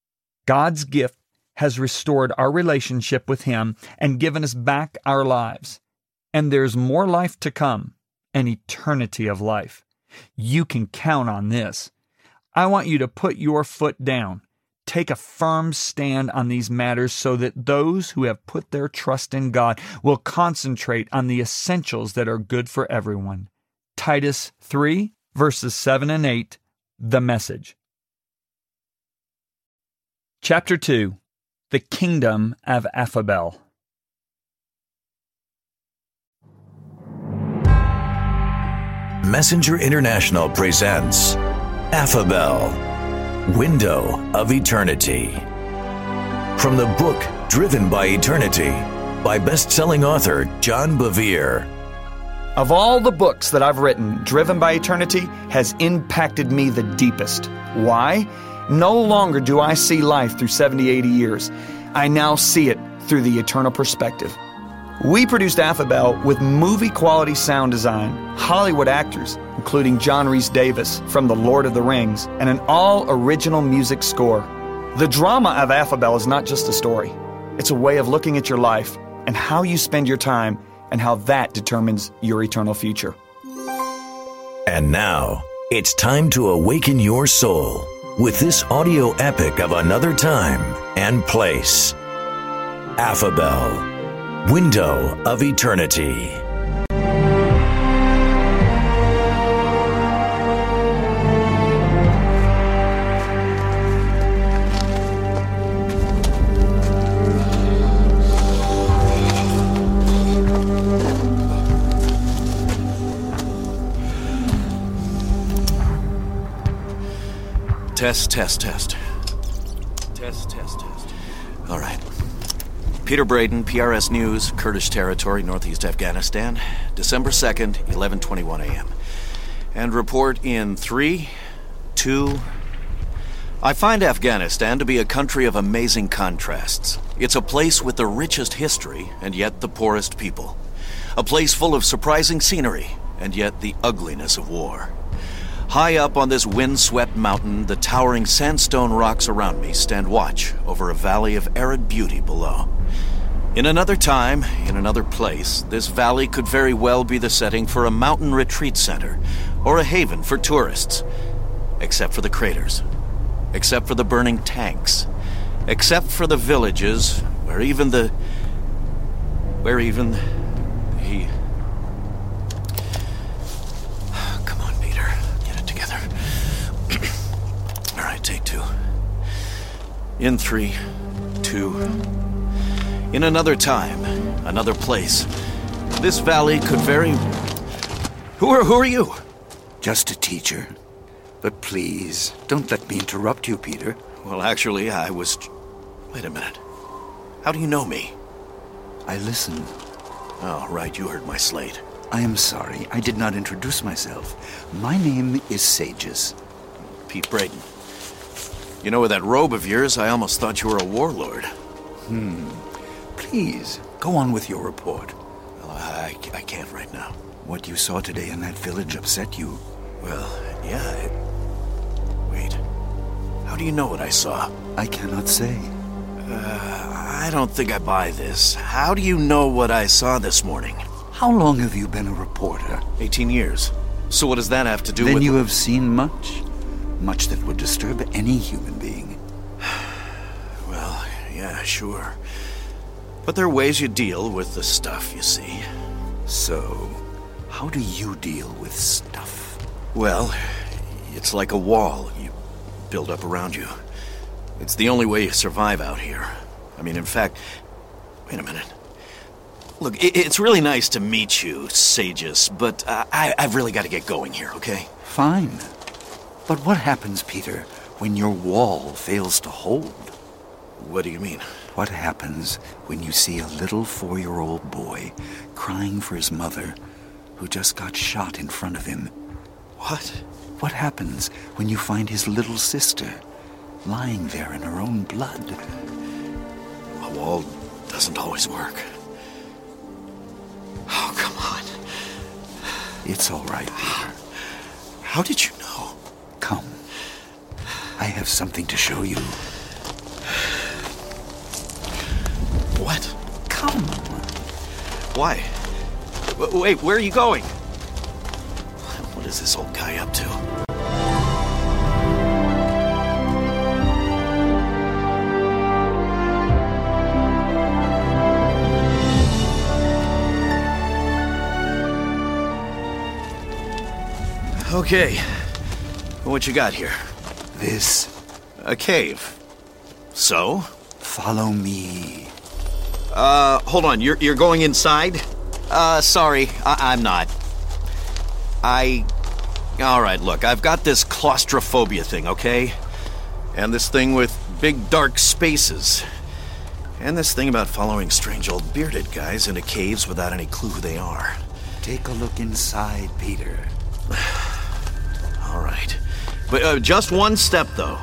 God's gift has restored our relationship with Him and given us back our lives. And there's more life to come, an eternity of life. You can count on this. I want you to put your foot down. Take a firm stand on these matters so that those who have put their trust in God will concentrate on the essentials that are good for everyone. Titus 3, verses 7 and 8, the Message. Chapter 2, The Kingdom of Affabel.
Messenger International presents Affabel, Window of Eternity. From the book Driven by Eternity by best-selling author John Bevere.
Of all the books that I've written, Driven by Eternity has impacted me the deepest. Why? No longer do I see life through 70, 80 years. I now see it through the eternal perspective. We produced Affabel with movie-quality sound design, Hollywood actors, including John Rhys Davis from The Lord of the Rings, and an all-original music score. The drama of Affabel is not just a story. It's a way of looking at your life and how you spend your time and how that determines your eternal future.
And now, it's time to awaken your soul with this audio epic of another time and place. Affabel, Window of Eternity.
Test. All right. Peter Braden, PRS News, Kurdish Territory, Northeast Afghanistan, December 2nd, 11:21 a.m. And report in 3, 2... I find Afghanistan to be a country of amazing contrasts. It's a place with the richest history, and yet the poorest people. A place full of surprising scenery, and yet the ugliness of war. High up on this wind-swept mountain, the towering sandstone rocks around me stand watch over a valley of arid beauty below. In another time, in another place, this valley could very well be the setting for a mountain retreat center, or a haven for tourists. Except for the craters. Except for the burning tanks. Except for the villages where even the... Come on, Peter. Get it together. All right, take two. In 3, 2... In another time, another place, this valley could very... Who are you?
Just a teacher. But please, don't let me interrupt you, Peter.
Well, actually, I was... Wait a minute. How do you know me?
I listen.
Oh, right, you heard my slate.
I am sorry, I did not introduce myself. My name is Sages.
Pete Braden. You know, with that robe of yours, I almost thought you were a warlord.
Please, go on with your report.
Well, I can't right now.
What you saw today in that village upset you?
Well, yeah, Wait. How do you know what I saw?
I cannot say.
I don't think I buy this. How do you know what I saw this morning?
How long have you been a reporter?
18 years. So what does that have to do
with...
with...
Then you have seen much. Much that would disturb any human being.
Well, yeah, sure. But there are ways you deal with the stuff, you see.
So, how do you deal with stuff?
Well, it's like a wall you build up around you. It's the only way you survive out here. I mean, in fact... Wait a minute. Look, it's really nice to meet you, Sages, but I've really got to get going here, okay?
Fine. But what happens, Peter, when your wall fails to hold?
What do you mean?
What happens when you see a little 4-year-old boy crying for his mother who just got shot in front of him?
What?
What happens when you find his little sister lying there in her own blood?
A wall doesn't always work. Oh, come on.
It's all right, Peter.
How did you know?
Come. I have something to show you.
What?
Come.
Why? Wait, where are you going? What is this old guy up to? Okay. What you got here?
This.
A cave. So?
Follow me.
Hold on. You're going inside? Sorry. I'm not. All right, look. I've got this claustrophobia thing, okay? And this thing with big dark spaces. And this thing about following strange old bearded guys into caves without any clue who they are.
Take a look inside, Peter.
All right. But just one step, though.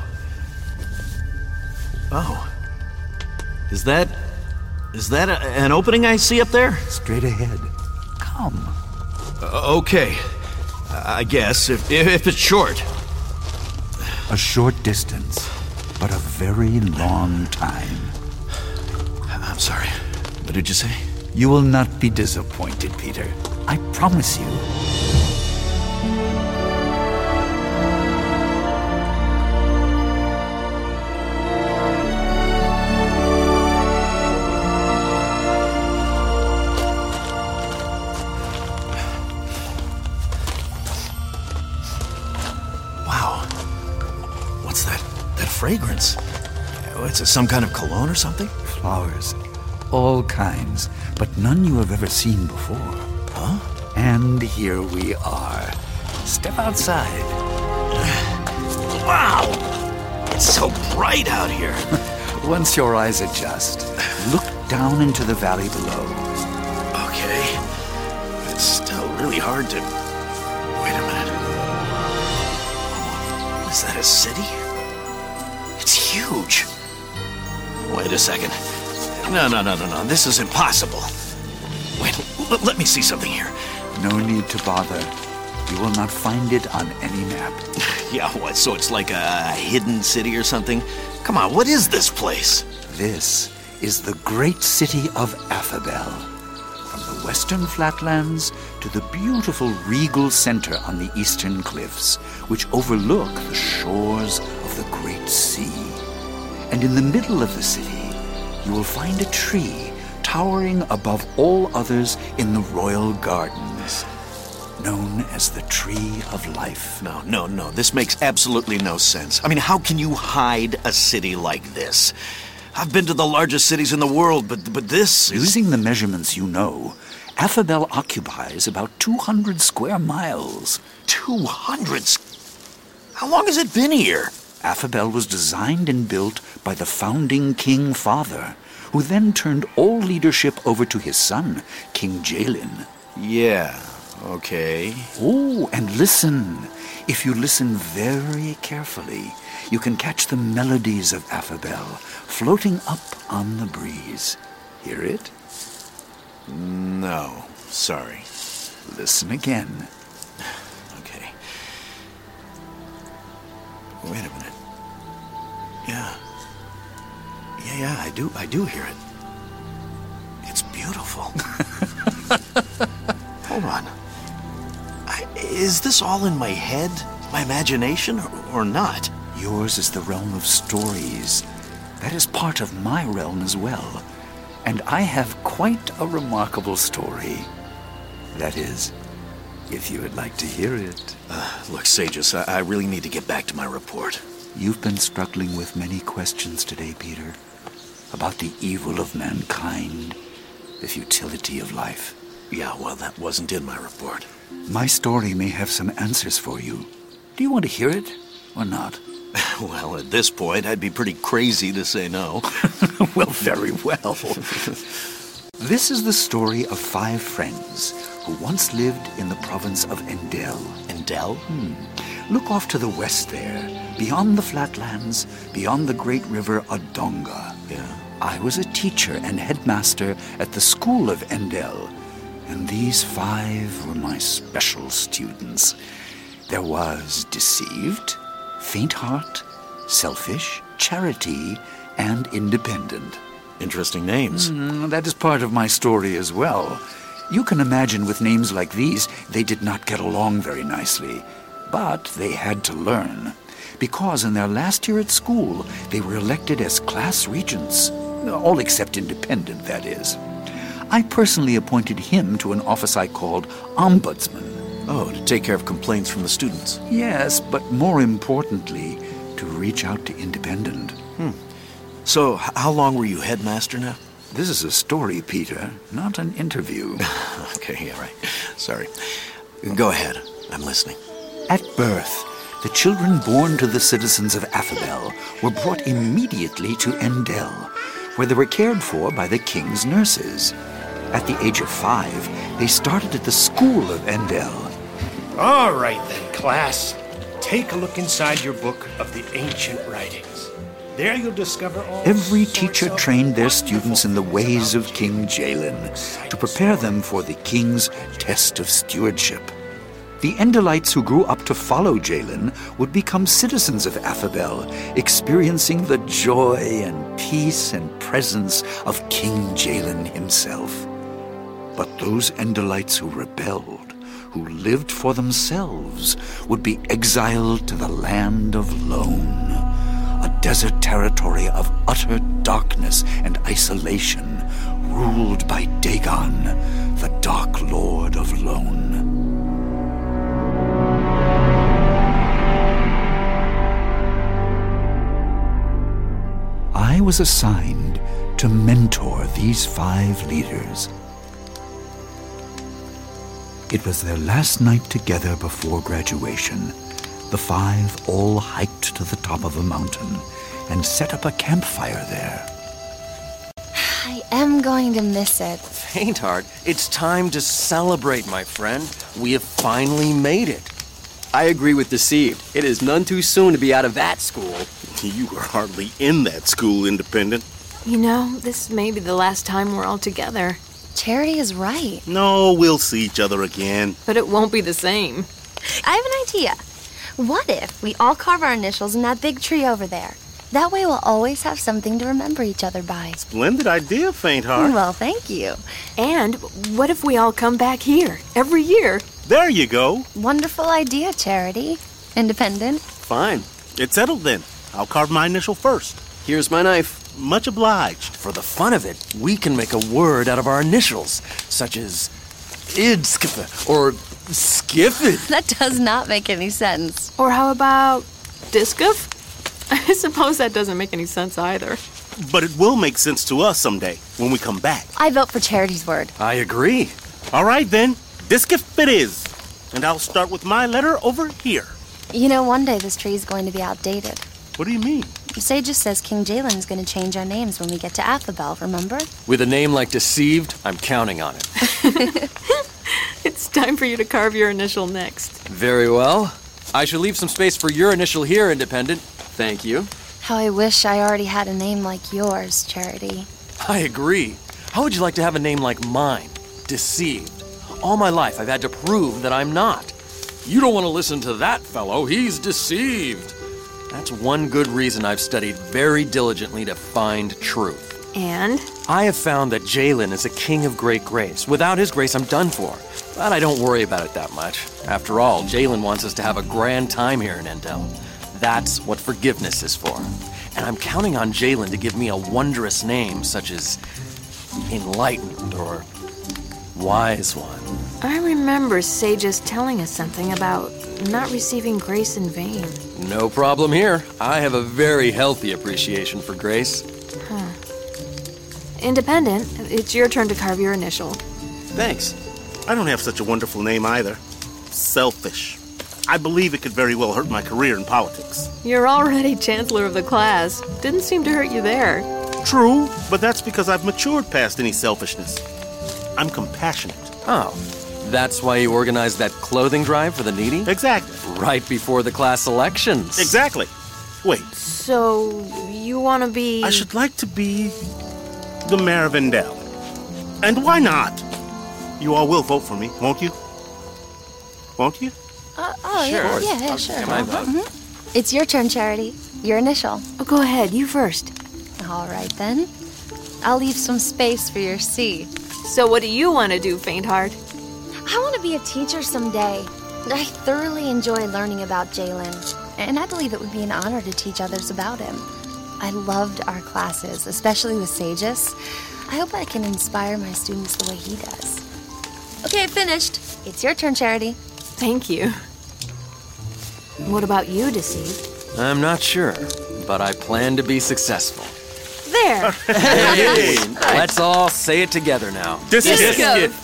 Oh. Is that an opening I see up there?
Straight ahead. Come.
Okay. I guess, if it's short.
A short distance, but a very long time.
I'm sorry. What did you say?
You will not be disappointed, Peter. I promise you.
Fragrance. It's some kind of cologne or something?
Flowers. All kinds, but none you have ever seen before.
Huh?
And here we are. Step outside.
Wow! It's so bright out here.
Once your eyes adjust, look down into the valley below.
Okay. It's still really hard to... Wait a minute. Is that a city? huge. Wait a second. No. This is impossible. Wait, let me see something here.
No need to bother. You will not find it on any map.
Yeah, what, so it's like a hidden city or something? Come on, what is this place?
This is the great city of Affabel. From the western flatlands to the beautiful regal center on the eastern cliffs, which overlook the shores of the great sea. And in the middle of the city, you will find a tree towering above all others in the royal gardens, known as the Tree of Life.
No. This makes absolutely no sense. I mean, how can you hide a city like this? I've been to the largest cities in the world, but this is...
Using the measurements you know, Affabel occupies about 200 square miles.
200? How long has it been here?
Affabel was designed and built by the founding king father, who then turned all leadership over to his son, King Jalin.
Yeah, okay.
Oh, and listen. If you listen very carefully, you can catch the melodies of Affabel floating up on the breeze. Hear it?
No, sorry.
Listen again.
Okay. Wait a minute. Yeah, I do hear it. It's beautiful. Hold on. Is this all in my head? My imagination, or not?
Yours is the realm of stories. That is part of my realm as well. And I have quite a remarkable story. That is, if you would like to hear it.
Look, Sages, I really need to get back to my report.
You've been struggling with many questions today, Peter. About the evil of mankind, the futility of life.
Yeah, well, that wasn't in my report.
My story may have some answers for you. Do you want to hear it, or not?
Well, at this point, I'd be pretty crazy to say no.
Well, very well. This is the story of 5 friends who once lived in the province of Endel.
Endel?
Look off to the west there, beyond the flatlands, beyond the great river Adonga.
Yeah.
I was a teacher and headmaster at the school of Endel, and these 5 were my special students. There was Deceived, Faint Heart, Selfish, Charity, and Independent.
Interesting names.
That is part of my story as well. You can imagine with names like these, they did not get along very nicely. But they had to learn, because in their last year at school, they were elected as class regents. All except Independent, that is. I personally appointed him to an office I called Ombudsman.
Oh, to take care of complaints from the students.
Yes, but more importantly, to reach out to Independent.
So, how long were you headmaster now?
This is a story, Peter, not an interview.
Okay, yeah, right. Sorry. Go ahead. I'm listening.
At birth, the children born to the citizens of Affabel were brought immediately to Endel, where they were cared for by the king's nurses. At the age of 5, they started at the school of Endel.
All right then, class. Take a look inside your book of the ancient writings. There you'll discover all
Every
sorts
teacher
of
trained their
wonderful
students in the
things
ways
about
of King Jalin to prepare them for the king's test of stewardship. The Endelites who grew up to follow Jalin would become citizens of Affabel, experiencing the joy and peace and presence of King Jalin himself. But those Endelites who rebelled, who lived for themselves, would be exiled to the land of Lone, a desert territory of utter darkness and isolation, ruled by Dagon, the Dark Lord of Lone. I was assigned to mentor these 5 leaders. It was their last night together before graduation. The 5 all hiked to the top of a mountain and set up a campfire there.
I am going to miss it.
Faintheart, it's time to celebrate, my friend. We have finally made it. I agree with Deceived. It is none too soon to be out of that school.
You were hardly in that school, Independent.
You know, this may be the last time we're all together.
Charity is right.
No, we'll see each other again.
But it won't be the same.
I have an idea. What if we all carve our initials in that big tree over there? That way we'll always have something to remember each other by.
Splendid idea, Faintheart.
Well, thank you.
And what if we all come back here every year?
There you go.
Wonderful idea, Charity. Independent.
Fine.
It's settled then. I'll carve my initial first.
Here's my knife.
Much obliged.
For the fun of it, we can make a word out of our initials, such as Idskiffe or Skiffid.
That does not make any sense.
Or how about Discuf? I suppose that doesn't make any sense either.
But it will make sense to us someday when we come back.
I vote for Charity's word.
I agree.
All right, then. Discif it is. And I'll start with my letter over here.
You know, one day this tree is going to be outdated.
What do you mean?
Sages says King Jalen is going to change our names when we get to Affabel, remember?
With a name like Deceived, I'm counting on it.
It's time for you to carve your initial next.
Very well. I shall leave some space for your initial here, Independent.
Thank you.
How I wish I already had a name like yours, Charity.
I agree. How would you like to have a name like mine? Deceived. All my life, I've had to prove that I'm not. You don't want to listen to that fellow. He's deceived. That's one good reason I've studied very diligently to find truth.
And?
I have found that Jalen is a king of great grace. Without his grace, I'm done for. But I don't worry about it that much. After all, Jalen wants us to have a grand time here in Endel. That's what forgiveness is for. And I'm counting on Jalen to give me a wondrous name, such as Enlightened or Wise One.
I remember Sages telling us something about not receiving grace in vain.
No problem here. I have a very healthy appreciation for grace.
Independent, it's your turn to carve your initial.
Thanks.
I don't have such a wonderful name either. Selfish. I believe it could very well hurt my career in politics.
You're already chancellor of the class. Didn't seem to hurt you there.
True, but that's because I've matured past any selfishness. I'm compassionate.
Oh, that's why you organized that clothing drive for the needy?
Exactly.
Right before the class elections.
Exactly. Wait.
So, you want to be...
I should like to be the mayor of Endel. And why not? You all will vote for me, won't you? Won't you?
Sure. Yeah, sure.
Am I vote?
It's your turn, Charity. Your initial.
Oh, go ahead, you first.
All right, then. I'll leave some space for your C.
So what do you want to do, Faintheart?
I want to be a teacher someday. I thoroughly enjoy learning about Jalen, and I believe it would be an honor to teach others about him. I loved our classes, especially with Sages. I hope I can inspire my students the way he does. Okay, finished. It's your turn, Charity.
Thank you. What about you, Deceived?
I'm not sure, but I plan to be successful.
There!
Hey, let's all say it together now.
Discuf!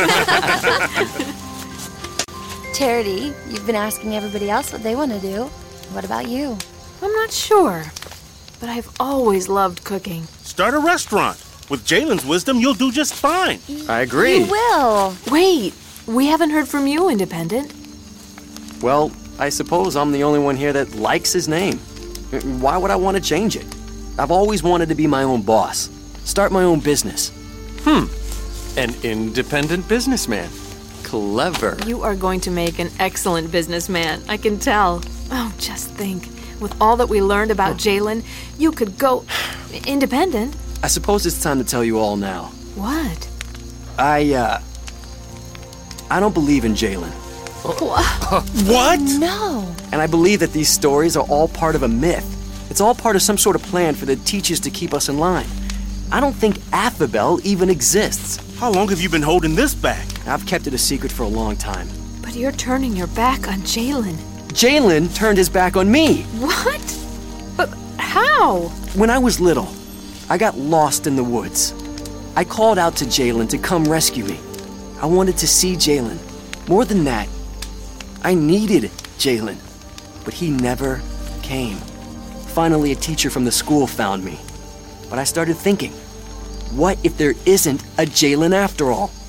Charity, you've been asking everybody else what they want to do. What about you?
I'm not sure, but I've always loved cooking.
Start a restaurant. With Jalen's wisdom, you'll do just fine.
I agree.
You will.
Wait, we haven't heard from you, Independent.
Well, I suppose I'm the only one here that likes his name. Why would I want to change it? I've always wanted to be my own boss. Start my own business.
An independent businessman.
Clever.
You are going to make an excellent businessman, I can tell. Oh, just think. With all that we learned about Jalen, you could go independent.
I suppose it's time to tell you all now.
What?
I don't believe in Jalen.
What?
No.
And I believe that these stories are all part of a myth. It's all part of some sort of plan for the teachers to keep us in line. I don't think Affabel even exists.
How long have you been holding this back?
I've kept it a secret for a long time.
But you're turning your back on Jalen.
Jalen turned his back on me.
What? But how?
When I was little, I got lost in the woods. I called out to Jalen to come rescue me. I wanted to see Jalen. More than that, I needed Jalen, but he never came. Finally, a teacher from the school found me. But I started thinking, what if there isn't a Jalen after all?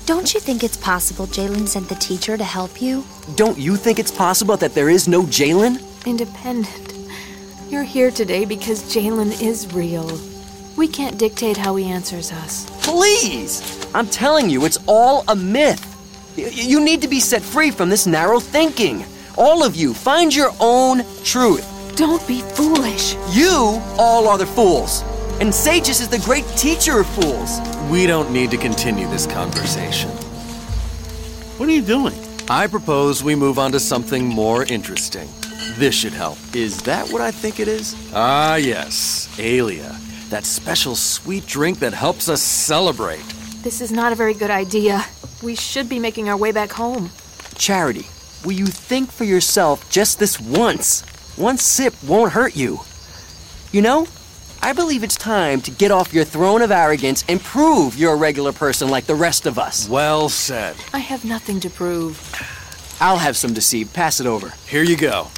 Don't you think it's possible Jalen sent the teacher to help you?
Don't you think it's possible that there is no Jalen?
Independent. You're here today because Jalen is real. We can't dictate how he answers us.
Please! I'm telling you, it's all a myth. You need to be set free from this narrow thinking. All of you, find your own truth.
Don't be foolish.
You all are the fools. And Sages is the great teacher of fools.
We don't need to continue this conversation.
What are you doing?
I propose we move on to something more interesting. This should help. Is that what I think it is? Ah, yes. Aelia. That special sweet drink that helps us celebrate.
This is not a very good idea. We should be making our way back home.
Charity, will you think for yourself just this once? One sip won't hurt you. You know, I believe it's time to get off your throne of arrogance and prove you're a regular person like the rest of us.
Well said.
I have nothing to prove.
I'll have some Deceived. Pass it over.
Here you go.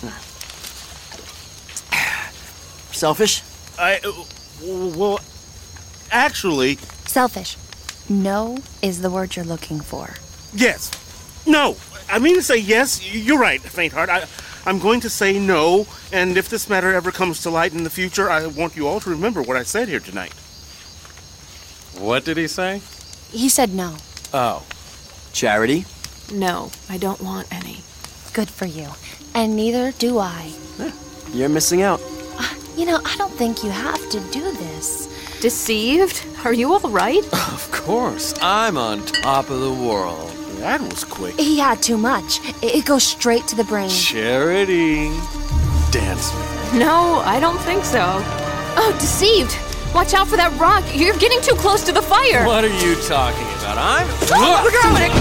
Selfish?
Well, actually...
Selfish. No is the word you're looking for.
Yes. No. I mean to say yes. You're right, Faintheart. I'm going to say no, and if this matter ever comes to light in the future, I want you all to remember what I said here tonight.
What did he say?
He said no.
Oh.
Charity?
No, I don't want any.
Good for you. And neither do I.
You're missing out.
I don't think you have to do this.
Deceived? Are you all right?
Of course. I'm on top of the world.
That was quick.
He had too much. It goes straight to the brain.
Charity. Dance with me.
No, I don't think so. Oh, Deceived! Watch out for that rock. You're getting too close to the fire.
What are you talking about?
Look at Dominic!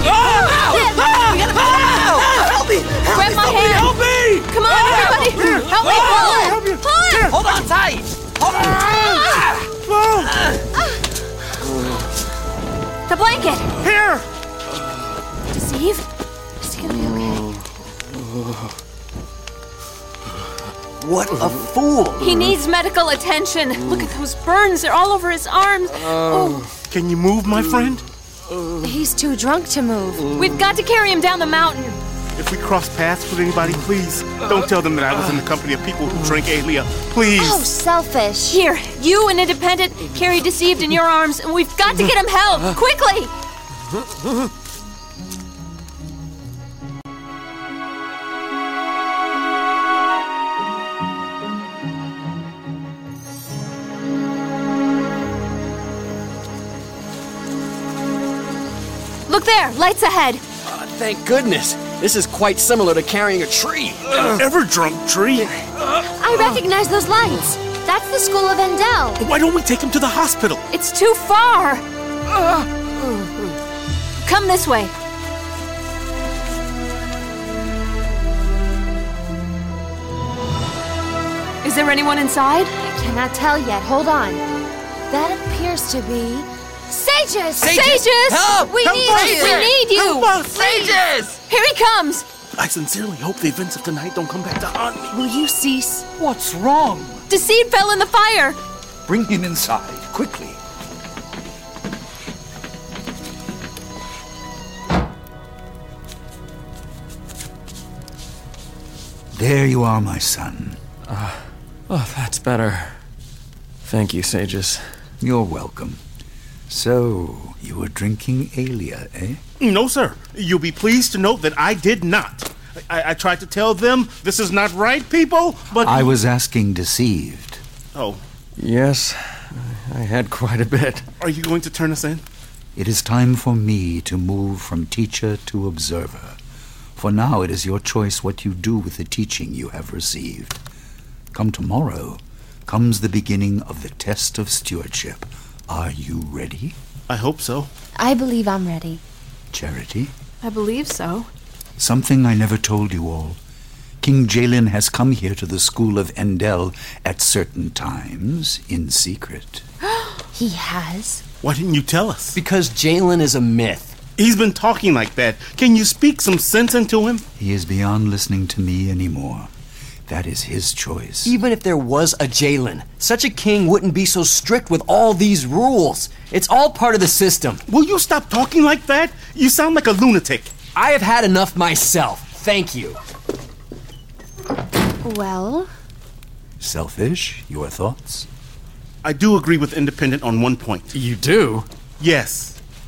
Help me! Grab my hand!
Help me!
Come on, everybody! Help me pull! Pull it!
Hold on tight! Hold on!
The blanket!
Here!
Deceive? Is he gonna be okay?
What a fool!
He needs medical attention. Look at those burns. They're all over his arms.
Can you move, my friend?
He's too drunk to move.
We've got to carry him down the mountain.
If we cross paths with anybody, please don't tell them that I was in the company of people who drink Aelia. Please.
Oh, selfish.
Here, you and Independent carry Deceived in your arms, and we've got to get him help. Quickly! Look there, lights ahead.
Thank goodness. This is quite similar to carrying a tree.
Ever drunk tree?
I recognize those lights. That's the School of Endel.
Why don't we take him to the hospital?
It's too far. Come this way. Is there anyone inside?
I cannot tell yet. Hold on. That appears to be... Sages!
Sages!
Help!
We need you!
Help us!
Sages!
Here he comes!
I sincerely hope the events of tonight don't come back to haunt me.
Will you cease?
What's wrong?
Deceived fell in the fire!
Bring him inside, quickly. There you are, my son.
Oh, that's better. Thank you, Sages.
You're welcome. So, you were drinking Aelia, eh?
No, sir. You'll be pleased to note that I did not. I tried to tell them this is not right, people, but...
I was asking Deceived.
Oh.
Yes, I had quite a bit.
Are you going to turn us in?
It is time for me to move from teacher to observer. For now, it is your choice what you do with the teaching you have received. Come tomorrow comes the beginning of the test of stewardship. Are you ready?
I hope so.
I believe I'm ready.
Charity?
I believe so.
Something I never told you all. King Jalen has come here to the school of Endel at certain times, in secret.
He has?
Why didn't you tell us?
Because Jalen is a myth.
He's been talking like that. Can you speak some sense into him?
He is beyond listening to me anymore. That is his choice.
Even if there was a Jalen, such a king wouldn't be so strict with all these rules. It's all part of the system.
Will you stop talking like that? You sound like a lunatic.
I have had enough myself. Thank you.
Well?
Selfish, your thoughts?
I do agree with Independent on one point.
You do?
Yes.